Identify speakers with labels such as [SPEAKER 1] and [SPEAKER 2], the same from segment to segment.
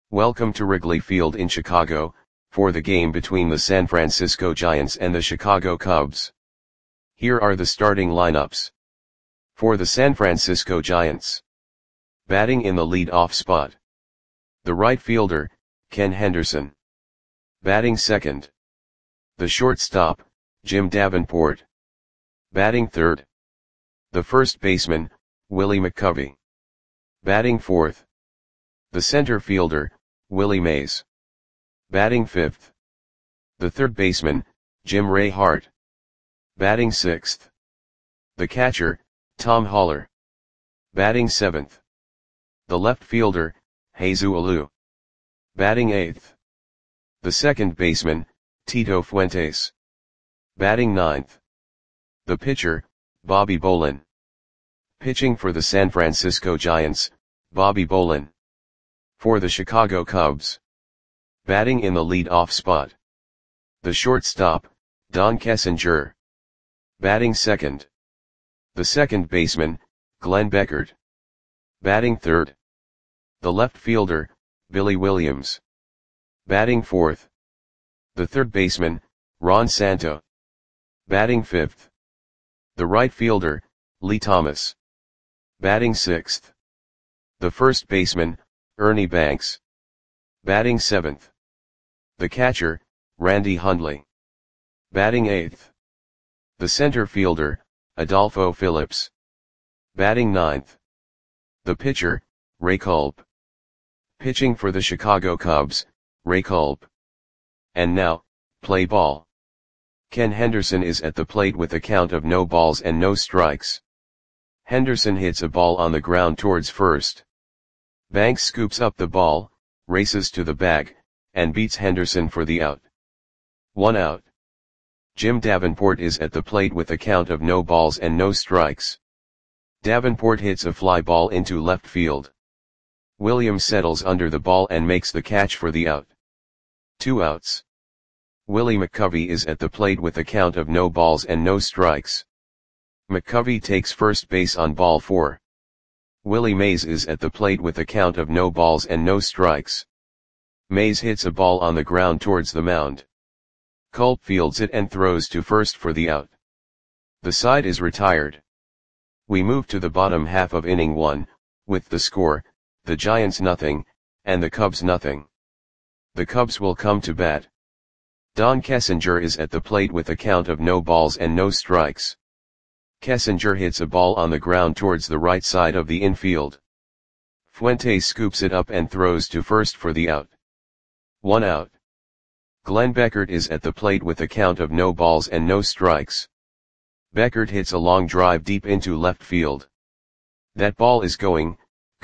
[SPEAKER 1] Welcome to Wrigley Field in Chicago, for the game between the San Francisco Giants and the Chicago Cubs. Here are the starting lineups. For the San Francisco Giants. Batting in the lead-off spot. The right fielder, Ken Henderson. Batting second. The shortstop, Jim Davenport. Batting third. The first baseman, Willie McCovey. Batting fourth. The center fielder, Willie Mays. Batting fifth. The third baseman, Jim Ray Hart. Batting sixth. The catcher, Tom Haller. Batting seventh. The left fielder, Jesus Alou. Batting eighth. The second baseman, Tito Fuentes. Batting ninth. The pitcher, Bobby Bolin. Pitching for the San Francisco Giants, Bobby Bolin. For the Chicago Cubs. Batting in the lead-off spot. The shortstop, Don Kessinger. Batting second. The second baseman, Glenn Beckert. Batting third. The left fielder, Billy Williams. Batting fourth. The third baseman, Ron Santo. Batting fifth. The right fielder, Lee Thomas. Batting sixth. The first baseman, Ernie Banks. Batting seventh. The catcher, Randy Hundley. Batting eighth. The center fielder, Adolfo Phillips. Batting ninth. The pitcher, Ray Culp. Pitching for the Chicago Cubs, Ray Culp. And now, play ball. Ken Henderson is at the plate with a count of no balls and no strikes. Henderson hits a ball on the ground towards first. Banks scoops up the ball, races to the bag, and beats Henderson for the out. 1 out. Jim Davenport is at the plate with a count of no balls and no strikes. Davenport hits a fly ball into left field. Williams settles under the ball and makes the catch for the out. 2 outs. Willie McCovey is at the plate with a count of no balls and no strikes. McCovey takes first base on ball 4. Willie Mays is at the plate with a count of no balls and no strikes. Mays hits a ball on the ground towards the mound. Culp fields it and throws to first for the out. The side is retired. We move to the bottom half of inning 1, with the score, the Giants nothing, and the Cubs nothing. The Cubs will come to bat. Don Kessinger is at the plate with a count of no balls and no strikes. Kessinger hits a ball on the ground towards the right side of the infield. Fuentes scoops it up and throws to first for the out. 1 out. Glenn Beckert is at the plate with a count of no balls and no strikes. Beckert hits a long drive deep into left field. That ball is gone.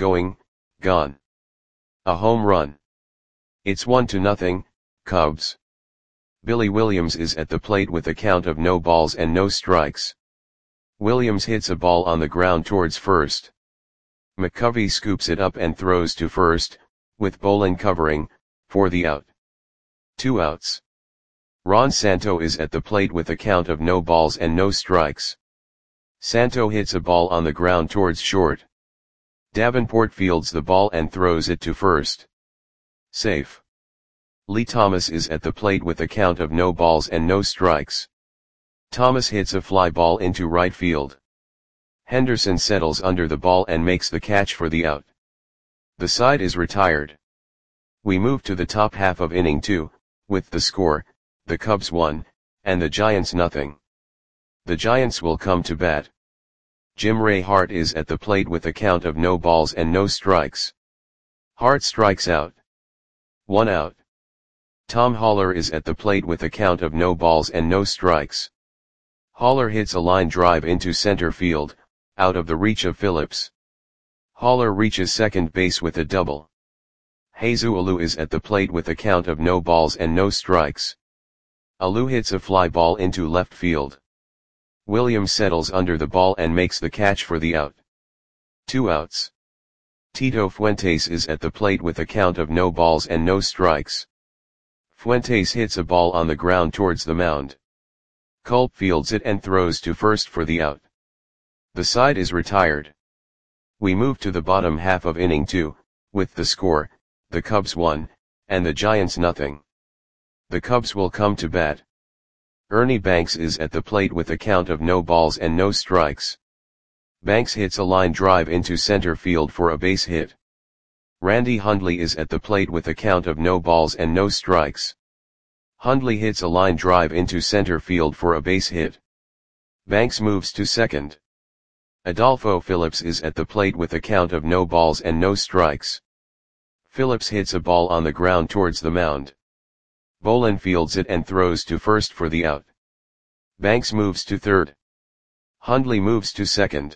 [SPEAKER 1] A home run. It's 1-0, Cubs. Billy Williams is at the plate with a count of no balls and no strikes. Williams hits a ball on the ground towards first. McCovey scoops it up and throws to first, with Bolin covering, for the out. 2 outs. Ron Santo is at the plate with a count of no balls and no strikes. Santo hits a ball on the ground towards short. Davenport fields the ball and throws it to first. Safe. Lee Thomas is at the plate with a count of no balls and no strikes. Thomas hits a fly ball into right field. Henderson settles under the ball and makes the catch for the out. The side is retired. We move to the top half of inning 2, with the score, the Cubs 1, and the Giants nothing. The Giants will come to bat. Jim Ray Hart is at the plate with a count of no balls and no strikes. Hart strikes out. 1 out. Tom Haller is at the plate with a count of no balls and no strikes. Haller hits a line drive into center field, out of the reach of Phillips. Haller reaches second base with a double. Jesus Alou is at the plate with a count of no balls and no strikes. Alou hits a fly ball into left field. Williams settles under the ball and makes the catch for the out. 2 outs. Tito Fuentes is at the plate with a count of no balls and no strikes. Fuentes hits a ball on the ground towards the mound. Culp fields it and throws to first for the out. The side is retired. We move to the bottom half of inning 2, with the score, the Cubs 1, and the Giants nothing. The Cubs will come to bat. Ernie Banks is at the plate with a count of no balls and no strikes. Banks hits a line drive into center field for a base hit. Randy Hundley is at the plate with a count of no balls and no strikes. Hundley hits a line drive into center field for a base hit. Banks moves to second. Adolfo Phillips is at the plate with a count of no balls and no strikes. Phillips hits a ball on the ground towards the mound. Bolin fields it and throws to first for the out. Banks moves to third. Hundley moves to second.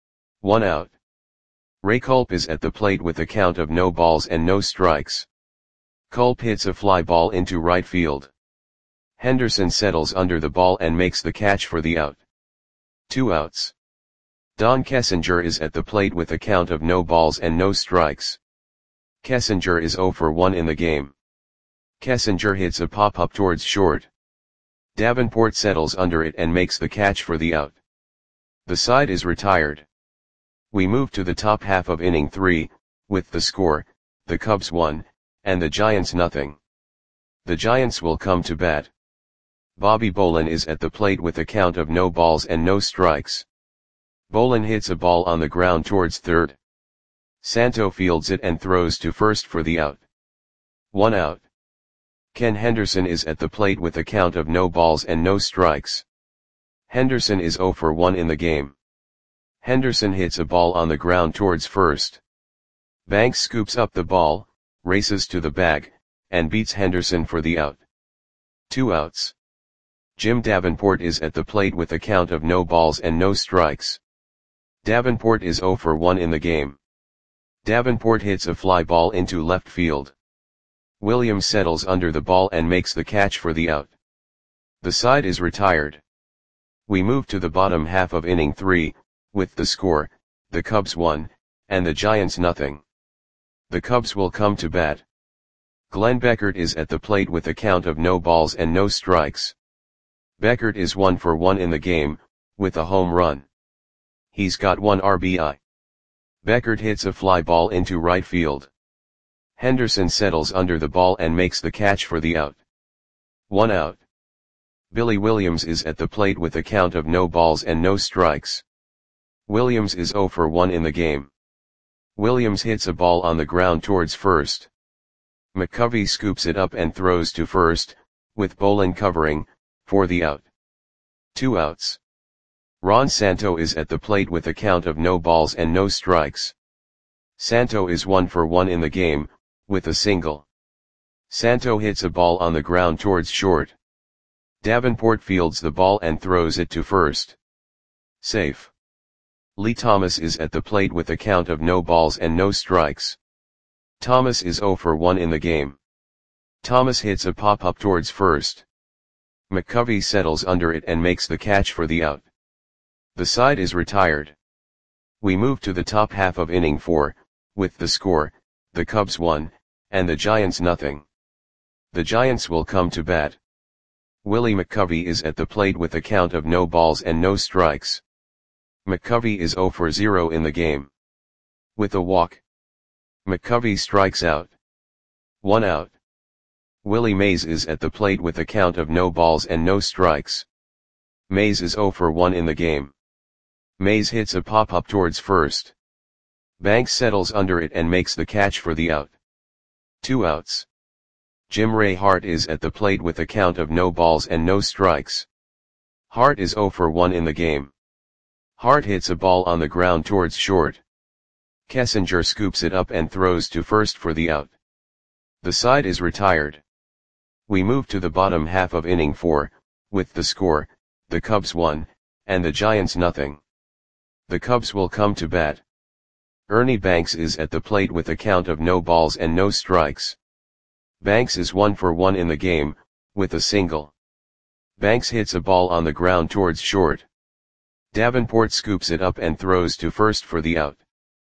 [SPEAKER 1] 1 out. Ray Culp is at the plate with a count of no balls and no strikes. Culp hits a fly ball into right field. Henderson settles under the ball and makes the catch for the out. 2 outs. Don Kessinger is at the plate with a count of no balls and no strikes. Kessinger is 0 for 1 in the game. Kessinger hits a pop-up towards short. Davenport settles under it and makes the catch for the out. The side is retired. We move to the top half of inning 3, with the score, the Cubs 1, and the Giants nothing. The Giants will come to bat. Bobby Bolin is at the plate with a count of no balls and no strikes. Bolin hits a ball on the ground towards third. Santo fields it and throws to first for the out. 1 out. Ken Henderson is at the plate with a count of no balls and no strikes. Henderson is 0 for 1 in the game. Henderson hits a ball on the ground towards first. Banks scoops up the ball, races to the bag, and beats Henderson for the out. 2 outs. Jim Davenport is at the plate with a count of no balls and no strikes. Davenport is 0 for 1 in the game. Davenport hits a fly ball into left field. Williams settles under the ball and makes the catch for the out. The side is retired. We move to the bottom half of inning 3, with the score, the Cubs 1, and the Giants nothing. The Cubs will come to bat. Glenn Beckert is at the plate with a count of no balls and no strikes. Beckert is 1 for 1 in the game, with a home run. He's got 1 RBI. Beckert hits a fly ball into right field. Henderson settles under the ball and makes the catch for the out. 1 out. Billy Williams is at the plate with a count of no balls and no strikes. Williams is 0 for 1 in the game. Williams hits a ball on the ground towards first. McCovey scoops it up and throws to first, with Bolin covering, for the out. 2 outs. Ron Santo is at the plate with a count of no balls and no strikes. Santo is 1 for 1 in the game, with a single. Santo hits a ball on the ground towards short. Davenport fields the ball and throws it to first. Safe. Lee Thomas is at the plate with a count of no balls and no strikes. Thomas is 0 for 1 in the game. Thomas hits a pop-up towards first. McCovey settles under it and makes the catch for the out. The side is retired. We move to the top half of inning 4, with the score, the Cubs 1, and the Giants nothing. The Giants will come to bat. Willie McCovey is at the plate with a count of no balls and no strikes. McCovey is 0 for 0 in the game. With a walk. McCovey strikes out. 1 out. Willie Mays is at the plate with a count of no balls and no strikes. Mays is 0 for 1 in the game. Mays hits a pop-up towards first. Banks settles under it and makes the catch for the out. 2 outs. Jim Ray Hart is at the plate with a count of no balls and no strikes. Hart is 0 for 1 in the game. Hart hits a ball on the ground towards short. Kessinger scoops it up and throws to first for the out. The side is retired. We move to the bottom half of inning 4, with the score, the Cubs 1, and the Giants nothing. The Cubs will come to bat. Ernie Banks is at the plate with a count of no balls and no strikes. Banks is 1 for 1 in the game, with a single. Banks hits a ball on the ground towards short. Davenport scoops it up and throws to first for the out.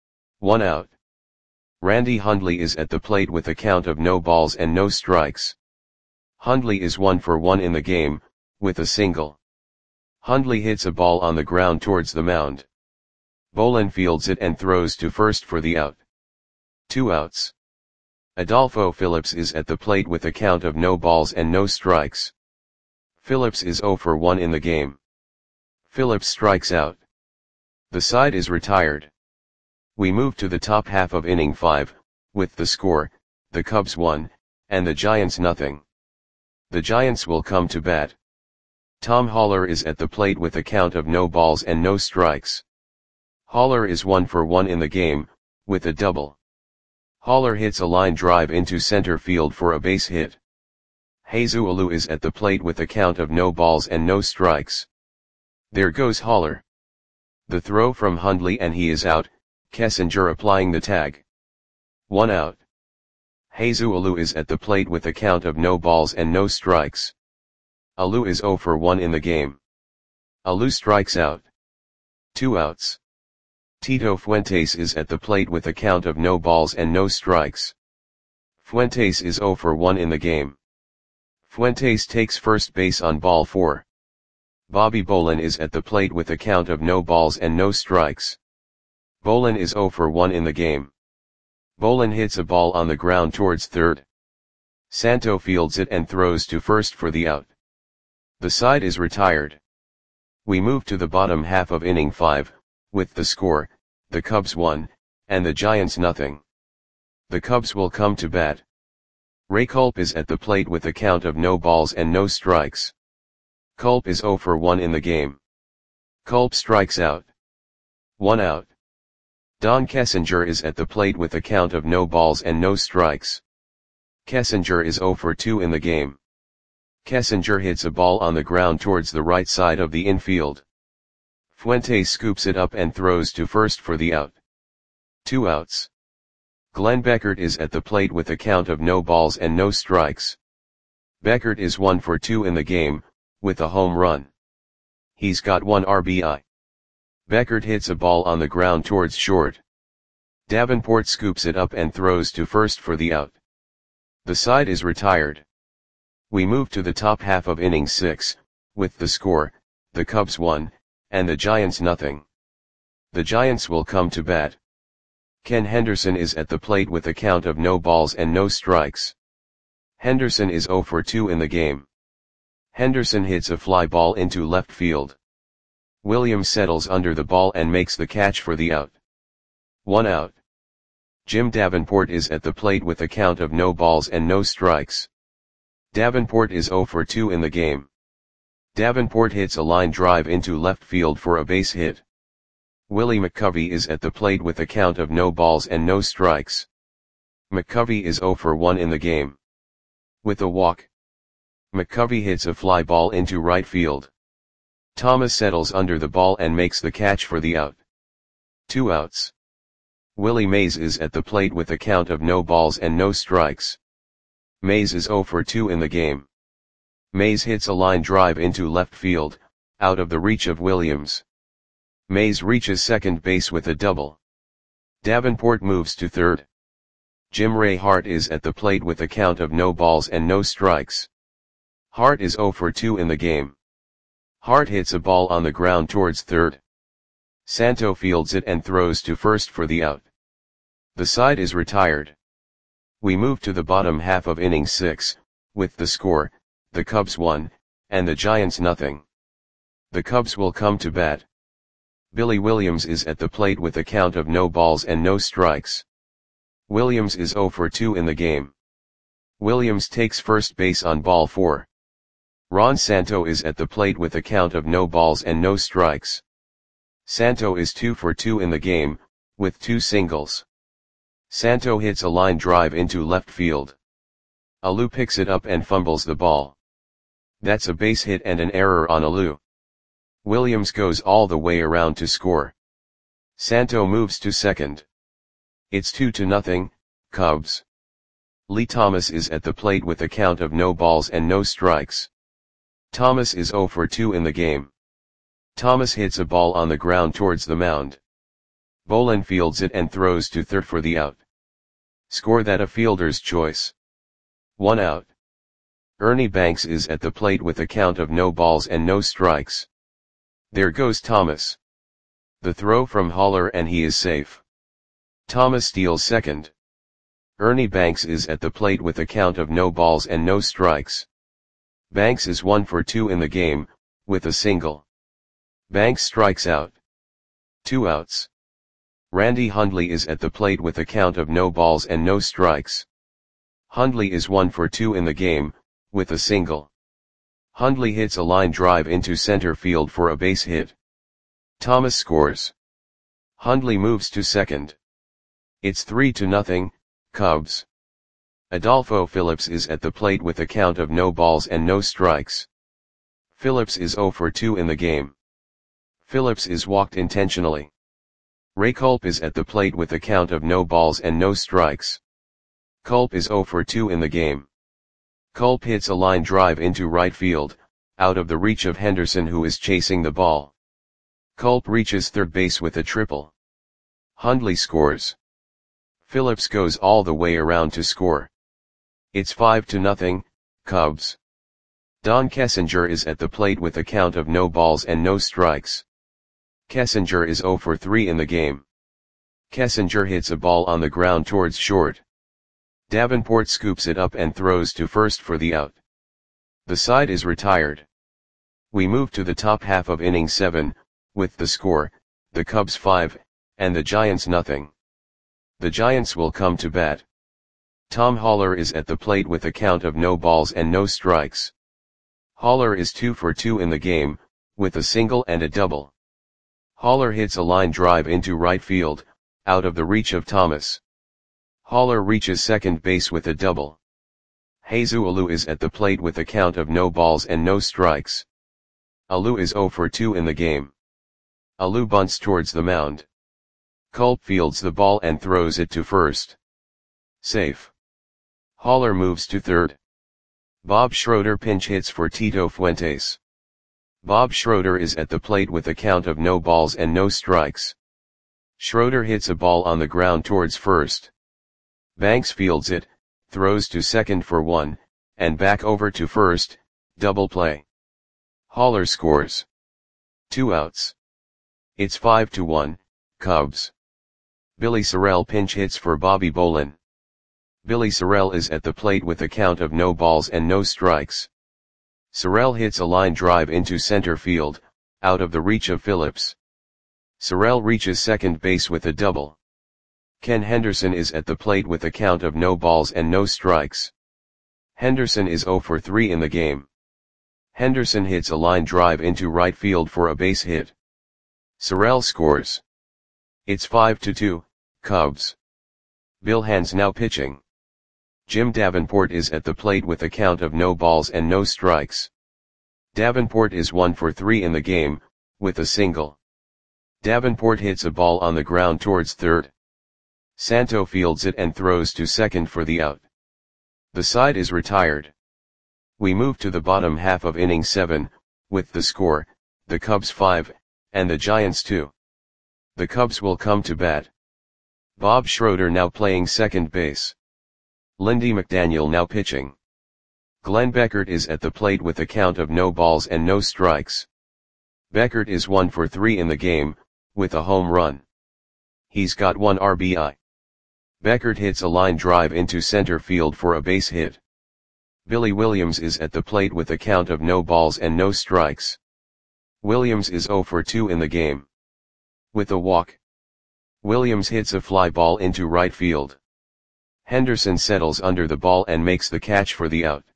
[SPEAKER 1] 1 out. Randy Hundley is at the plate with a count of no balls and no strikes. Hundley is 1 for 1 in the game, with a single. Hundley hits a ball on the ground towards the mound. Bolin fields it and throws to first for the out. 2 outs. Adolfo Phillips is at the plate with a count of no balls and no strikes. Phillips is 0 for 1 in the game. Phillips strikes out. The side is retired. We move to the top half of inning 5, with the score, the Cubs 1, and the Giants nothing. The Giants will come to bat. Tom Haller is at the plate with a count of no balls and no strikes. Haller is 1 for 1 in the game, with a double. Haller hits a line drive into center field for a base hit. Jesus Alou is at the plate with a count of no balls and no strikes. There goes Haller. The throw from Hundley and he is out, Kessinger applying the tag. 1 out. Jesus Alou is at the plate with a count of no balls and no strikes. Alou is 0 for 1 in the game. Alou strikes out. 2 outs. Tito Fuentes is at the plate with a count of no balls and no strikes. Fuentes is 0 for 1 in the game. Fuentes takes first base on ball 4. Bobby Bolin is at the plate with a count of no balls and no strikes. Bolin is 0 for 1 in the game. Bolin hits a ball on the ground towards third. Santo fields it and throws to first for the out. The side is retired. We move to the bottom half of inning 5, with the score, the Cubs 1, and the Giants nothing. The Cubs will come to bat. Ray Culp is at the plate with a count of no balls and no strikes. Culp is 0 for 1 in the game. Culp strikes out. 1 out. Don Kessinger is at the plate with a count of no balls and no strikes. Kessinger is 0 for 2 in the game. Kessinger hits a ball on the ground towards the right side of the infield. Fuentes scoops it up and throws to first for the out. 2 outs. Glenn Beckert is at the plate with a count of no balls and no strikes. Beckert is 1 for 2 in the game, with a home run. He's got 1 RBI. Beckert hits a ball on the ground towards short. Davenport scoops it up and throws to first for the out. The side is retired. We move to the top half of inning 6, with the score, the Cubs 1, and the Giants nothing. The Giants will come to bat. Ken Henderson is at the plate with a count of no balls and no strikes. Henderson is 0 for 2 in the game. Henderson hits a fly ball into left field. Williams settles under the ball and makes the catch for the out. 1 out. Jim Davenport is at the plate with a count of no balls and no strikes. Davenport is 0 for 2 in the game. Davenport hits a line drive into left field for a base hit. Willie McCovey is at the plate with a count of no balls and no strikes. McCovey is 0 for 1 in the game. With a walk. McCovey hits a fly ball into right field. Thomas settles under the ball and makes the catch for the out. 2 outs. Willie Mays is at the plate with a count of no balls and no strikes. Mays is 0 for 2 in the game. Mays hits a line drive into left field, out of the reach of Williams. Mays reaches second base with a double. Davenport moves to third. Jim Ray Hart is at the plate with a count of no balls and no strikes. Hart is 0 for 2 in the game. Hart hits a ball on the ground towards third. Santo fields it and throws to first for the out. The side is retired. We move to the bottom half of inning 6, with the score, the Cubs 1, and the Giants nothing. The Cubs will come to bat. Billy Williams is at the plate with a count of no balls and no strikes. Williams is 0 for 2 in the game. Williams takes first base on ball 4. Ron Santo is at the plate with a count of no balls and no strikes. Santo is 2 for 2 in the game, with 2 singles. Santo hits a line drive into left field. Alou picks it up and fumbles the ball. That's a base hit and an error on Alou. Williams goes all the way around to score. Santo moves to second. It's 2-0, Cubs. Lee Thomas is at the plate with a count of no balls and no strikes. Thomas is 0 for 2 in the game. Thomas hits a ball on the ground towards the mound. Bolin fields it and throws to third for the out. Score that a fielder's choice. 1 out. Ernie Banks is at the plate with a count of no balls and no strikes. There goes Thomas. The throw from Haller and he is safe. Thomas steals second. Ernie Banks is at the plate with a count of no balls and no strikes. Banks is 1 for 2 in the game, with a single. Banks strikes out. 2 outs. Randy Hundley is at the plate with a count of no balls and no strikes. Hundley is 1 for 2 in the game, with a single. Hundley hits a line drive into center field for a base hit. Thomas scores. Hundley moves to second. It's 3-0, Cubs. Adolfo Phillips is at the plate with a count of no balls and no strikes. Phillips is 0 for 2 in the game. Phillips is walked intentionally. Ray Culp is at the plate with a count of no balls and no strikes. Culp is 0 for 2 in the game. Culp hits a line drive into right field, out of the reach of Henderson, who is chasing the ball. Culp reaches third base with a triple. Hundley scores. Phillips goes all the way around to score. It's 5-0, Cubs. Don Kessinger is at the plate with a count of no balls and no strikes. Kessinger is 0 for 3 in the game. Kessinger hits a ball on the ground towards short. Davenport scoops it up and throws to first for the out. The side is retired. We move to the top half of inning 7, with the score, the Cubs 5, and the Giants nothing. The Giants will come to bat. Tom Haller is at the plate with a count of no balls and no strikes. Haller is 2 for 2 in the game, with a single and a double. Haller hits a line drive into right field, out of the reach of Thomas. Haller reaches second base with a double. Jesus Alou is at the plate with a count of no balls and no strikes. Alou is 0 for 2 in the game. Alou bunts towards the mound. Culp fields the ball and throws it to first. Safe. Haller moves to third. Bob Schroeder pinch hits for Tito Fuentes. Bob Schroeder is at the plate with a count of no balls and no strikes. Schroeder hits a ball on the ground towards first. Banks fields it, throws to second for 1, and back over to first, double play. Haller scores. 2 outs. It's 5-1, Cubs. Billy Sorrell pinch hits for Bobby Bolin. Billy Sorrell is at the plate with a count of no balls and no strikes. Sorrell hits a line drive into center field, out of the reach of Phillips. Sorrell reaches second base with a double. Ken Henderson is at the plate with a count of no balls and no strikes. Henderson is 0 for 3 in the game. Henderson hits a line drive into right field for a base hit. Sorrell scores. It's 5-2, Cubs. Bill Hands now pitching. Jim Davenport is at the plate with a count of no balls and no strikes. Davenport is 1 for 3 in the game, with a single. Davenport hits a ball on the ground towards third. Santo fields it and throws to second for the out. The side is retired. We move to the bottom half of inning 7, with the score, the Cubs 5, and the Giants 2. The Cubs will come to bat. Bob Schroeder now playing second base. Lindy McDaniel now pitching. Glenn Beckert is at the plate with a count of no balls and no strikes. Beckert is 1 for 3 in the game, with a home run. He's got 1 RBI. Beckert hits a line drive into center field for a base hit. Billy Williams is at the plate with a count of no balls and no strikes. Williams is 0 for 2 in the game. With a walk. Williams hits a fly ball into right field. Henderson settles under the ball and makes the catch for the out.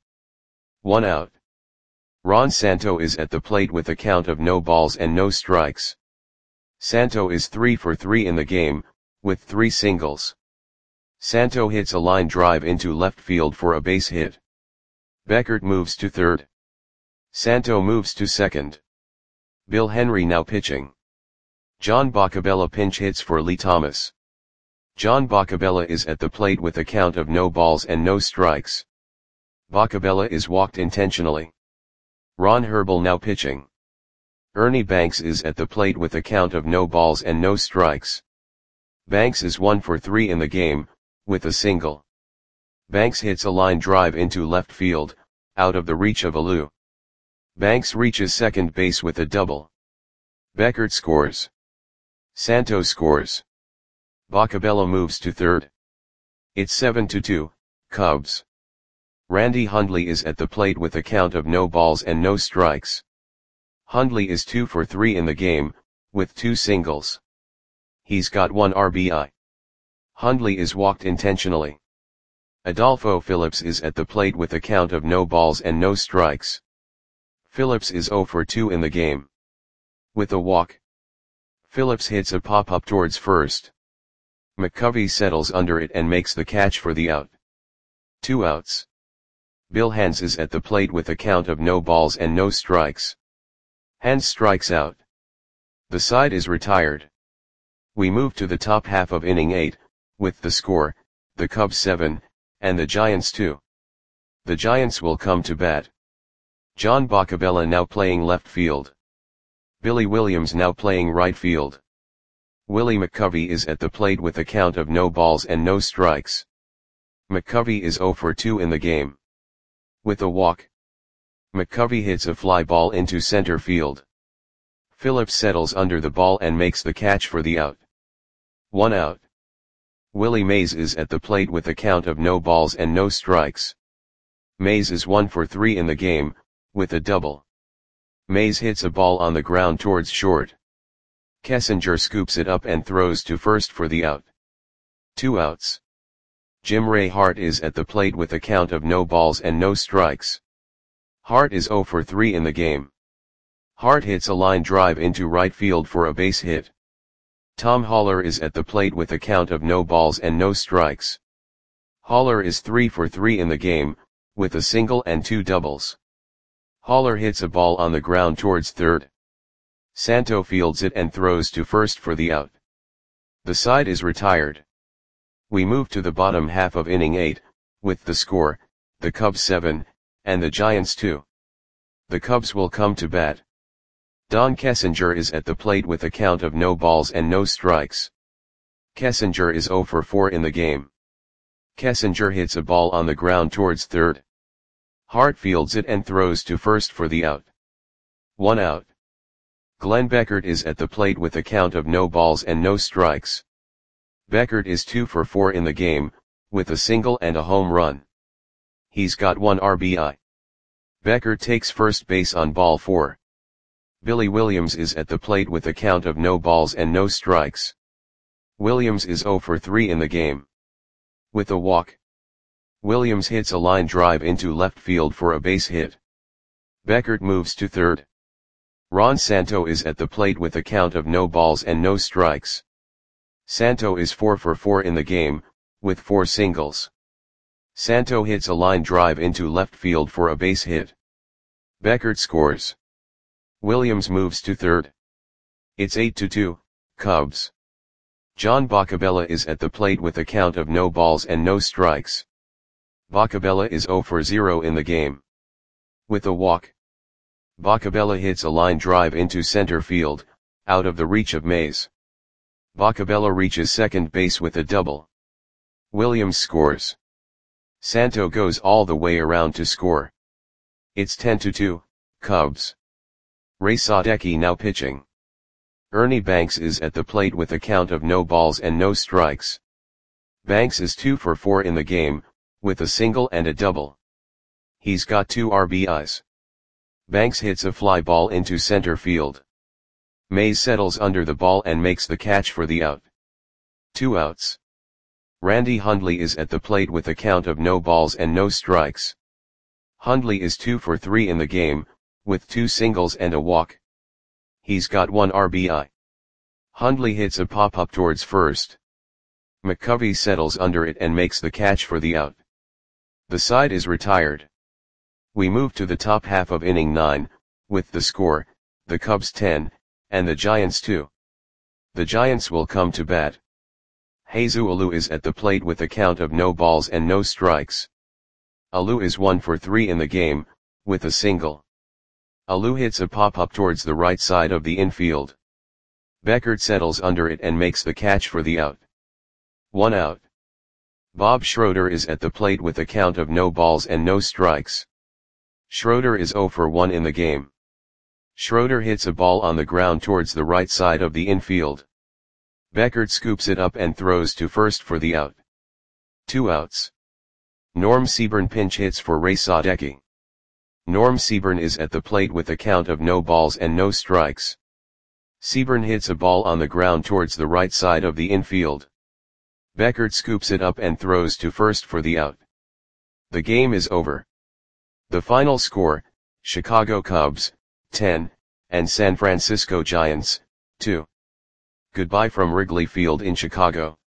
[SPEAKER 1] 1 out. Ron Santo is at the plate with a count of no balls and no strikes. Santo is 3 for 3 in the game, with 3 singles. Santo hits a line drive into left field for a base hit. Beckert moves to third. Santo moves to second. Bill Henry now pitching. John Boccabella pinch hits for Lee Thomas. John Boccabella is at the plate with a count of no balls and no strikes. Boccabella is walked intentionally. Ron Herbel now pitching. Ernie Banks is at the plate with a count of no balls and no strikes. Banks is 1 for 3 in the game, with a single. Banks hits a line drive into left field, out of the reach of Alou. Banks reaches second base with a double. Beckert scores. Santo scores. Boccabella moves to third. It's 7-2, Cubs. Randy Hundley is at the plate with a count of no balls and no strikes. Hundley is 2 for 3 in the game, with 2 singles. He's got 1 RBI. Hundley is walked intentionally. Adolfo Phillips is at the plate with a count of no balls and no strikes. Phillips is 0 for 2 in the game. With a walk, Phillips hits a pop-up towards first. McCovey settles under it and makes the catch for the out. 2 outs. Bill Hands is at the plate with a count of no balls and no strikes. Hands strikes out. The side is retired. We move to the top half of inning 8, with the score, the Cubs 7, and the Giants 2. The Giants will come to bat. John Boccabella now playing left field. Billy Williams now playing right field. Willie McCovey is at the plate with a count of no balls and no strikes. McCovey is 0 for 2 in the game. With a walk, McCovey hits a fly ball into center field. Phillips settles under the ball and makes the catch for the out. 1 out. Willie Mays is at the plate with a count of no balls and no strikes. Mays is 1 for 3 in the game, with a double. Mays hits a ball on the ground towards short. Kessinger scoops it up and throws to first for the out. 2 outs. Jim Ray Hart is at the plate with a count of no balls and no strikes. Hart is 0 for 3 in the game. Hart hits a line drive into right field for a base hit. Tom Haller is at the plate with a count of no balls and no strikes. Haller is 3 for 3 in the game, with a single and 2 doubles. Haller hits a ball on the ground towards third. Santo fields it and throws to first for the out. The side is retired. We move to the bottom half of inning 8, with the score, the Cubs 7, and the Giants 2. The Cubs will come to bat. Don Kessinger is at the plate with a count of no balls and no strikes. Kessinger is 0 for 4 in the game. Kessinger hits a ball on the ground towards third. Hart fields it and throws to first for the out. 1 out. Glenn Beckert is at the plate with a count of no balls and no strikes. Beckert is 2 for 4 in the game, with a single and a home run. He's got 1 RBI. Beckert takes first base on ball 4. Billy Williams is at the plate with a count of no balls and no strikes. Williams is 0 for 3 in the game. With a walk, Williams hits a line drive into left field for a base hit. Beckert moves to third. Ron Santo is at the plate with a count of no balls and no strikes. Santo is 4 for 4 in the game, with 4 singles. Santo hits a line drive into left field for a base hit. Beckert scores. Williams moves to third. It's 8-2, Cubs. John Boccabella is at the plate with a count of no balls and no strikes. Boccabella is 0 for 0 in the game. With a walk, Boccabella hits a line drive into center field, out of the reach of Mays. Boccabella reaches second base with a double. Williams scores. Santo goes all the way around to score. It's 10-2, Cubs. Ray Sadecki now pitching. Ernie Banks is at the plate with a count of no balls and no strikes. Banks is 2 for 4 in the game, with a single and a double. He's got 2 RBIs. Banks hits a fly ball into center field. Mays settles under the ball and makes the catch for the out. 2 outs. Randy Hundley is at the plate with a count of no balls and no strikes. Hundley is 2 for 3 in the game, with 2 singles and a walk. He's got 1 RBI. Hundley hits a pop-up towards first. McCovey settles under it and makes the catch for the out. The side is retired. We move to the top half of inning 9, with the score, the Cubs 10, and the Giants 2. The Giants will come to bat. Jesus Alou is at the plate with a count of no balls and no strikes. Alou is 1 for 3 in the game, with a single. Alou hits a pop-up towards the right side of the infield. Beckert settles under it and makes the catch for the out. 1 out. Bob Schroeder is at the plate with a count of no balls and no strikes. Schroeder is 0 for 1 in the game. Schroeder hits a ball on the ground towards the right side of the infield. Beckert scoops it up and throws to first for the out. 2 outs. Norm Seaburn pinch hits for Ray Sadecki. Norm Seaburn is at the plate with a count of no balls and no strikes. Seaburn hits a ball on the ground towards the right side of the infield. Beckert scoops it up and throws to first for the out. The game is over. The final score, Chicago Cubs, 10, and San Francisco Giants, 2. Goodbye from Wrigley Field in Chicago.